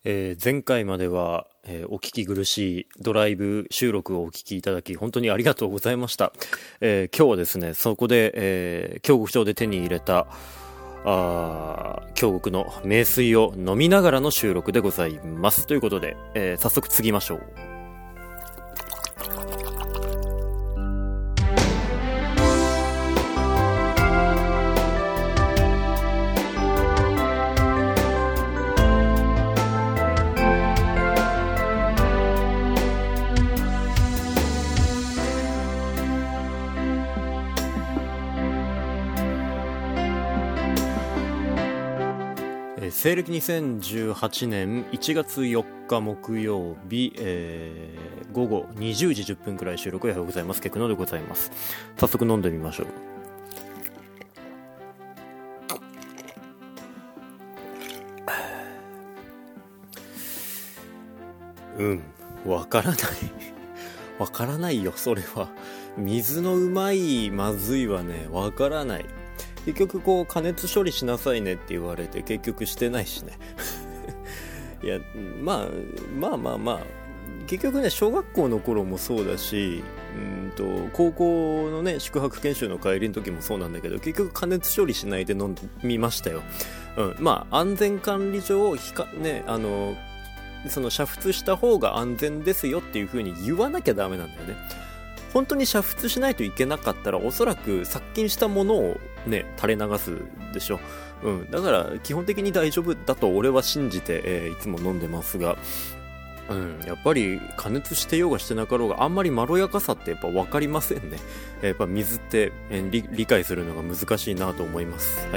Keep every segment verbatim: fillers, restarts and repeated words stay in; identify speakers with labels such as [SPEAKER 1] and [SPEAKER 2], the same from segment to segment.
[SPEAKER 1] えー前回までは、えーお聞き苦しいドライブ収録をお聞きいただき本当にありがとうございました。えー今日はですね、そこで、えー京極町で手に入れたあー京極の名水を飲みながらの収録でございます。ということで、えー早速継ぎましょう。えー西暦にせんじゅうはちねんいちがつよっか木曜日、えー午後にじゅうじじゅっぷんくらい収録おはようございます。ケクノでございます。早速飲んでみましょう。うん、わからないわからないよ、それは。水のうまいまずいはね、わからない。結局こう加熱処理しなさいねって言われて結局してないしねいや、まあまあまあまあ結局ね、小学校の頃もそうだし、うんと高校のね宿泊研修の帰りの時もそうなんだけど、結局加熱処理しないで飲みましたよ。うん、まあ安全管理上ひかねあのその煮沸した方が安全ですよっていう風に言わなきゃダメなんだよね。本当に煮沸しないといけなかったら、おそらく殺菌したものをね垂れ流すでしょ。うん、だから基本的に大丈夫だと俺は信じて、えーいつも飲んでますが、うん、やっぱり加熱してようがしてなかろうがあんまりまろやかさってやっぱ分かりませんね。やっぱ水って、えー理、理解するのが難しいなと思います。はい。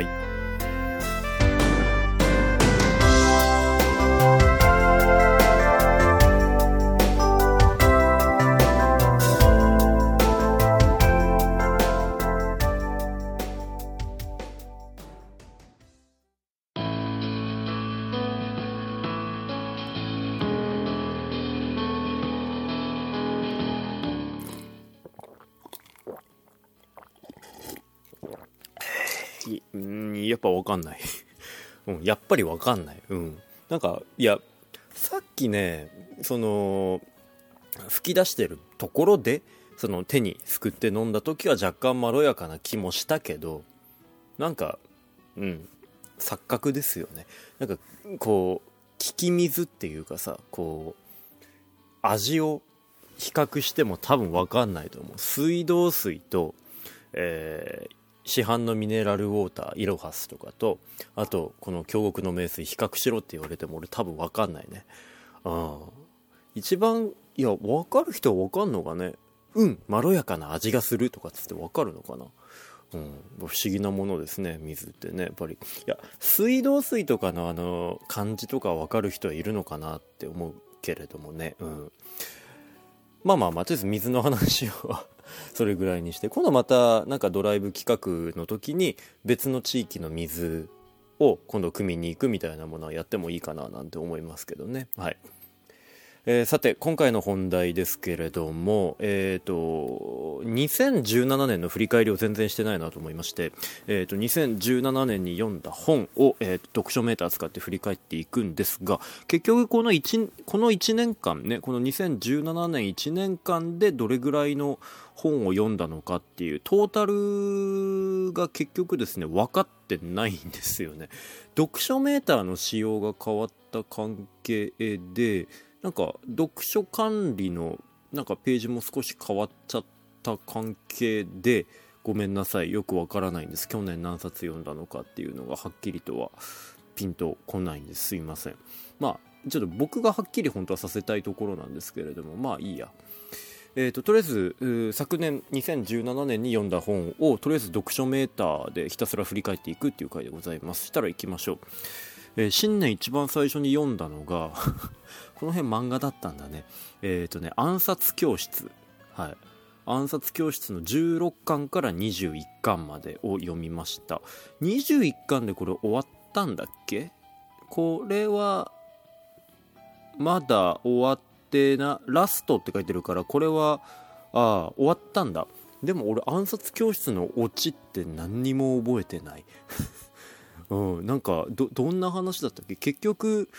[SPEAKER 1] いうんやっぱ分かんない、うん、やっぱり分かんない、うん、なんかいやさっきねその吹き出してるところでその手にすくって飲んだ時は若干まろやかな気もしたけど、なんかうん錯覚ですよね。なんかこう利き水っていうかさ、こう味を比較しても多分分かんないと思う。水道水と、えー市販のミネラルウォーターイロハスとかと、あとこの京極の名水比較しろって言われても俺多分分かんないね。あ一番いや分かる人は分かんのかね。うんまろやかな味がするとかっつって分かるのかな。うん、不思議なものですね、水ってね。やっぱりいや水道水とかのあの感じとか分かる人はいるのかなって思うけれどもね。うん、まあまあまあとりあえず水の話をそれぐらいにして、今度またなんかドライブ企画の時に別の地域の水を今度汲みに行くみたいなものはやってもいいかななんて思いますけどね。はい。えーさて今回の本題ですけれども、えー、とにせんじゅうななねんの振り返りを全然してないなと思いまして、えー、とにせんじゅうななねんに読んだ本を、えー、と読書メーター使って振り返っていくんですが、結局この 1, このいちねんかんね、このにせんじゅうななねんいちねんかんでどれぐらいの本を読んだのかっていうトータルが結局ですね分かってないんですよね。読書メーターの仕様が変わった関係で、なんか読書管理のなんかページも少し変わっちゃった関係で、ごめんなさい、よくわからないんです。去年何冊読んだのかっていうのがはっきりとはピンとこないんです。すいません。まあちょっと僕がはっきり本当はさせたいところなんですけれども、まあいいや。えーと、とりあえず昨年にせんじゅうななねんに読んだ本をとりあえず読書メーターでひたすら振り返っていくっていう回でございます。したら行きましょう。えー新年一番最初に読んだのがこの辺漫画だったんだね。えっとね暗殺教室、はい、暗殺教室のじゅうろっかんからにじゅういっかんまでを読みました。にじゅういっかんでこれ終わったんだっけ。これはまだ終わってな、ラストって書いてるから、これはああ終わったんだ。でも俺暗殺教室のオチって何にも覚えてないうん、なんか ど, どんな話だったっけ。結局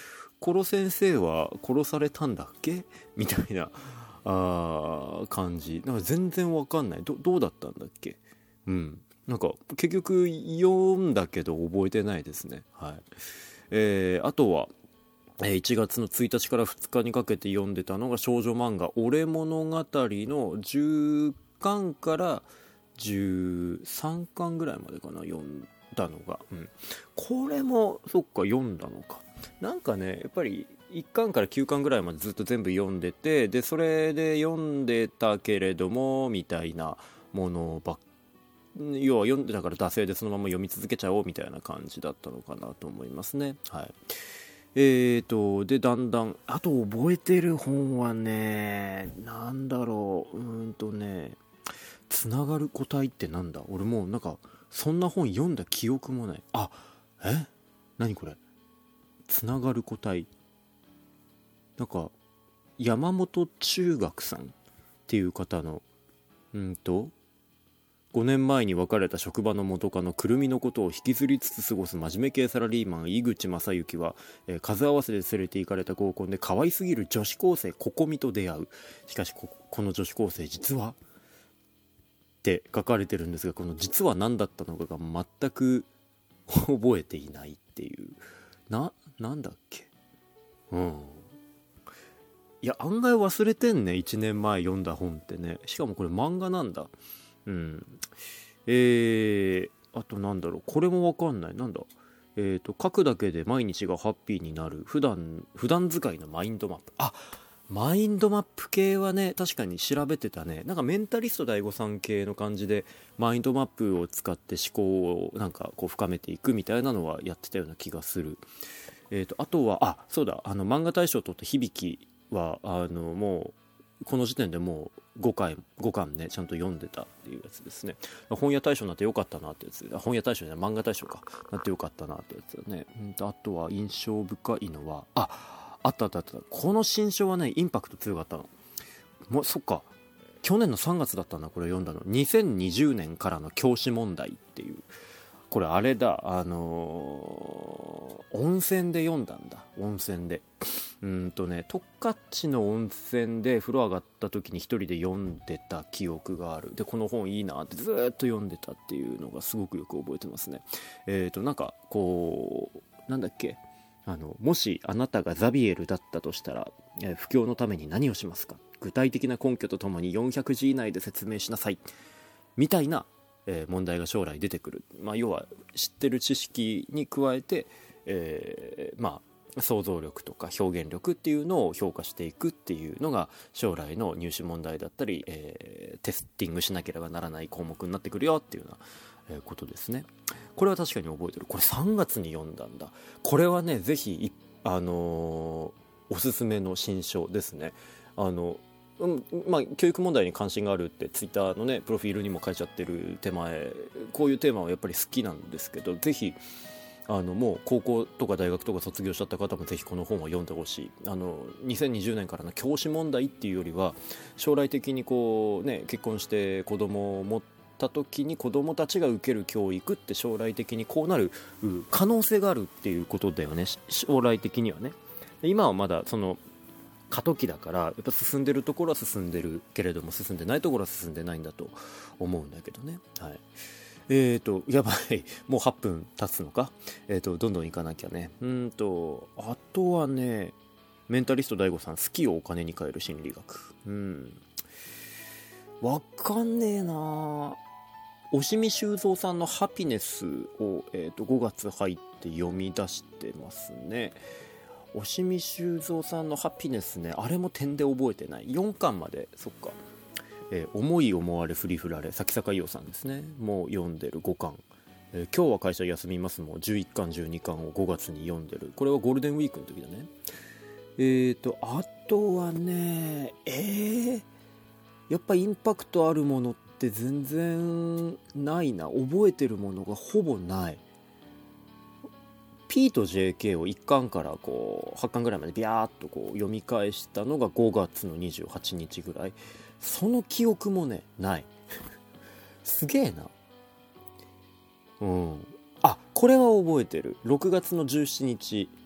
[SPEAKER 1] コロ先生は殺されたんだっけみたいなあ感じ。なんか全然わかんない。 ど, どうだったんだっけ。うんなんか結局読んだけど覚えてないですね。はい。えー、あとはいちがつのついたちからふつかにかけて読んでたのが少女漫画「俺物語」のじゅっかんからじゅうさんかんぐらいまでかな、読んだのが、うん、これもそっか読んだのか。なんかねやっぱりいっかんからきゅうかんぐらいまでずっと全部読んでて、でそれで読んでたけれどもみたいなものばっ要は読んでたから惰性でそのまま読み続けちゃおうみたいな感じだったのかなと思いますね。はい。えーとでだんだんあと覚えてる本はねなんだろううーんとねつながる個体ってなんだ。俺もうなんかそんな本読んだ記憶もない。あえ何これつながる個体。なんか山本中学さんっていう方のうんとごねんまえに別れた職場の元カノくるみのことを引きずりつつ過ごす真面目系サラリーマン井口正幸は、えー、数合わせで連れて行かれた合コンで可愛すぎる女子高生ココミと出会う。しかし こ, この女子高生実はって書かれてるんですが、この実は何だったのかが全く覚えていないっていうな、なんだっけ。うんいや案外忘れてんね、いちねんまえ読んだ本ってね。しかもこれ漫画なんだ。うんえー、あとなんだろうこれもわかんない。なんだえーと書くだけで毎日がハッピーになる普段普段使いのマインドマップ。あマインドマップ系はね確かに調べてたね。なんかメンタリスト大悟さん系の感じでマインドマップを使って思考をなんかこう深めていくみたいなのはやってたような気がする。えーとあとはあそうだあの漫画大賞を取って響はあのもうこの時点でもうごかいごかんねちゃんと読んでたっていうやつですね。本屋大賞になってよかったなってやつ。本屋大賞じゃない漫画大賞かなってよかったなってやつだね。うんあとは印象深いのはああったあったあった。この新書はねインパクト強かったの。もうそっか去年のさんがつだったなこれ読んだの。にせんにじゅうねんからの教師問題っていう。これあれだあのー、温泉で読んだんだ。温泉でうんとね十勝の温泉で風呂上がった時に一人で読んでた記憶がある。でこの本いいなってずーっと読んでたっていうのがすごくよく覚えてますね。えーとなんかこうなんだっけあのもしあなたがザビエルだったとしたら、えー、布教のために何をしますか。具体的な根拠とともによんひゃくじ以内で説明しなさいみたいな、えー、問題が将来出てくる。まあ、要は知ってる知識に加えて、えー、まあ想像力とか表現力っていうのを評価していくっていうのが将来の入試問題だったり、えー、テスティングしなければならない項目になってくるよっていうようなことですね。これは確かに覚えてる。これさんがつに読んだんだ。これはねぜひあのー、おすすめの新書ですね。あのうんまあ、教育問題に関心があるってツイッターのねプロフィールにも書いちゃってる手前こういうテーマはやっぱり好きなんですけど、ぜひあのもう高校とか大学とか卒業しちゃった方もぜひこの本は読んでほしい。あのにせんにじゅうねんからの教師問題っていうよりは将来的にこう、ね、結婚して子供を持った時に子供たちが受ける教育って将来的にこうなる可能性があるっていうことだよね。将来的にはね。今はまだその過渡期だからやっぱ進んでるところは進んでるけれども進んでないところは進んでないんだと思うんだけどね。はいえーとやばいもうはっぷん経つのか。えーとどんどんいかなきゃね。うんとあとはねメンタリスト ダイゴ さん好きをお金に変える心理学。うんわかんねえな。押見修造さんのハピネスを、えーとごがつ入って読み出してますね。押見修造さんのハピネスねあれも点で覚えてない。よんかんまでそっか、えー、思い思われ振り振られ崎坂伊代さんですねもう読んでるごかん、えー、今日は会社休みますもじゅういっかんじゅうにかんをごがつに読んでる。これはゴールデンウィークの時だね。えーとあとはねえー、やっぱインパクトあるものって全然ないな。覚えてるものがほぼない。P と ジェーケー をいっかんからこうはちかんぐらいまでビャーっとこう読み返したのがごがつのにじゅうはちにちぐらい。その記憶もねないすげえな。うんあこれは覚えてる。ろくがつのじゅうしちにち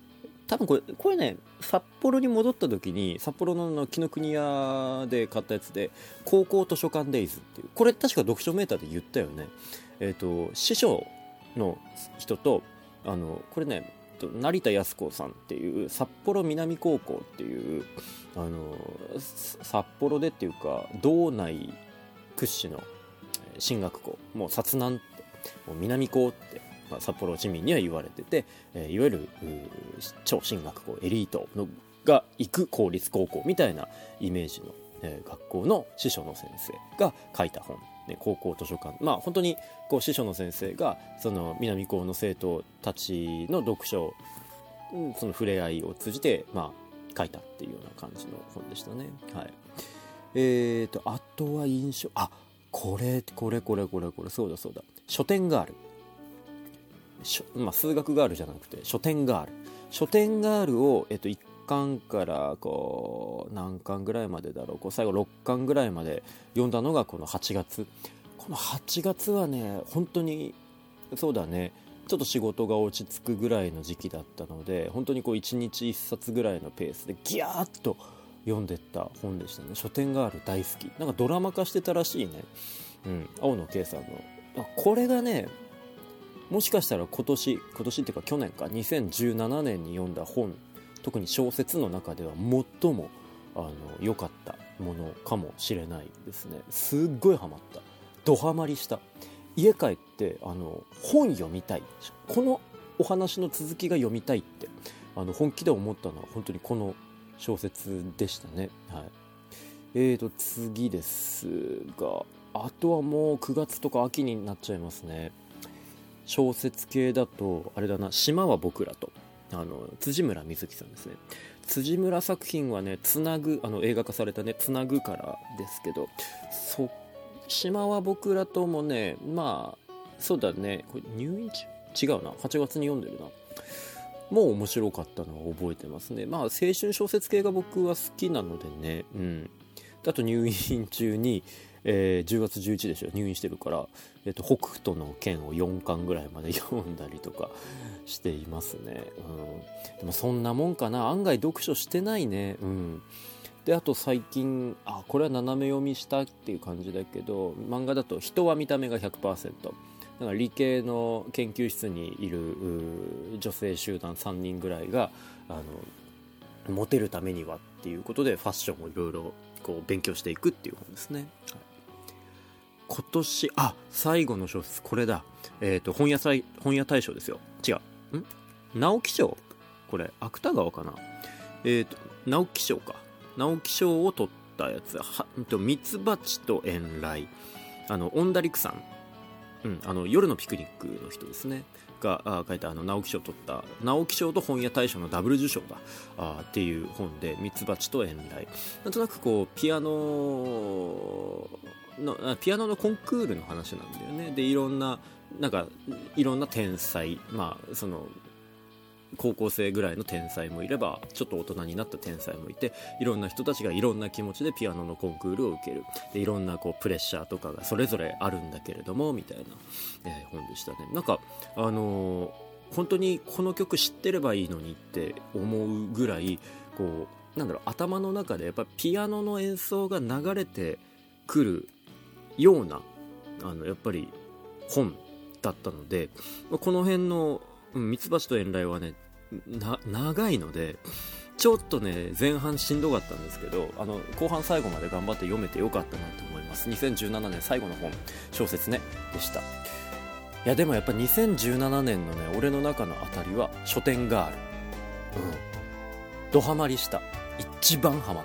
[SPEAKER 1] 多分これこれね札幌に戻った時に札幌の紀ノ国屋で買ったやつで、高校図書館デイズっていう、これ確か読書メーターで言ったよね。えっと師匠の人と、あのこれね成田靖子さんっていう札幌南高校っていう、あの札幌でっていうか道内屈指の進学校、もう札南ってもう南高って、まあ、札幌市民には言われてて、えー、いわゆる超進学校エリートのが行く公立高校みたいなイメージの、えー、学校の師匠の先生が書いた本、ね、高校図書館、まあ本当にこう師匠の先生がその南高の生徒たちの読書、その触れ合いを通じて、まあ、書いたっていうような感じの本でしたね。はい。えーとあとは印象、あこれこれこれこれこれそうだそうだ、書店ガール、まあ、数学ガールじゃなくて書店ガール書店ガールを、えっと、いっかんからこう何巻ぐらいまでだろう、こう最後ろっかんぐらいまで読んだのがこのはちがつ。このはちがつはね本当にそうだね、ちょっと仕事が落ち着くぐらいの時期だったので、本当にこういちにちいっさつぐらいのペースでギャーッと読んでった本でしたね。書店ガール大好き。なんかドラマ化してたらしいね。うん、青野圭さんのこれがね、もしかしたら今年今年っていうか去年かにせんじゅうななねんに読んだ本、特に小説の中では最もあの良かったものかもしれないですね。すっごいハマった、ドハマりした。家帰ってあの本読みたい、このお話の続きが読みたいってあの本気で思ったのは本当にこの小説でしたね。はい。えーと次ですが、あとはもうくがつとか秋になっちゃいますね。小説系だとあれだな、島は僕らと、あの辻村瑞希さんですね。辻村作品はね、つなぐ、あの映画化されたねつなぐからですけど、そ島は僕らともね、まあそうだね、これ入院中違うな、はちがつに読んでるな。もう面白かったのは覚えてますね。まあ青春小説系が僕は好きなのでね。うん。あと入院中に、えー、じゅうがつじゅういちでしょ、入院してるから、えーと、北斗の拳をよんかんぐらいまで読んだりとかしていますね。うん。でもそんなもんかな。案外読書してないね。うん。であと最近、あこれは斜め読みしたっていう感じだけど、漫画だと人は見た目が ひゃくパーセント、だから理系の研究室にいる女性集団さんにんぐらいがあのモテるためにはっていうことでファッションをいろいろこう勉強していくっていう本ですね。はい、今年あ最後の小説これだ、えーと本屋祭本屋大賞ですよ。違うん直木賞、これ芥川かな、えーと直木賞か、直木賞を取ったやつはミツバチと遠雷、あの恩田陸さん、うん、あの夜のピクニックの人ですねが書いたあの直木賞を取った直木賞と本屋大賞のダブル受賞だあっていう本で、ミツバチと遠雷、なんとなくこうピアノのピアノのコンクールの話なんだよね。でいろんななんかいろんな天才、まあその高校生ぐらいの天才もいればちょっと大人になった天才もいて、いろんな人たちがいろんな気持ちでピアノのコンクールを受ける。でいろんなこうプレッシャーとかがそれぞれあるんだけれどもみたいな、えー、本でしたね。なんかあのー、本当にこの曲知ってればいいのにって思うぐらいこうなんだろう、頭の中でやっぱピアノの演奏が流れてくるようなあのやっぱり本だったので、この辺のミツバチと遠雷はねな長いのでちょっとね前半しんどかったんですけど、あの後半最後まで頑張って読めてよかったなと思います。にせんじゅうななねん最後の本小説ねでした。いやでもやっぱにせんじゅうななねんのね俺の中の当たりは書店ガール、うん、ドハマりした、一番ハマった。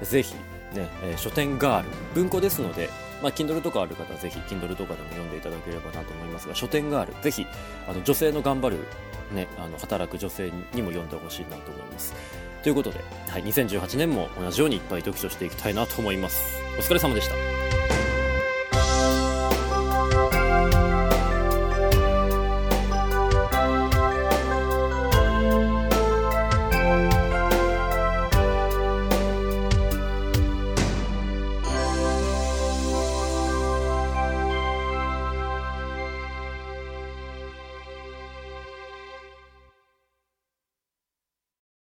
[SPEAKER 1] ぜひね、えー、書店ガール文庫ですので、まあ、Kindle とかある方はぜひ Kindle とかでも読んでいただければなと思いますが、書店ガールぜひあの女性の頑張る、ね、あの働く女性にも読んでほしいなと思います。ということで、はい、にせんじゅうはちねんも同じようにいっぱい読書していきたいなと思います。お疲れ様でした。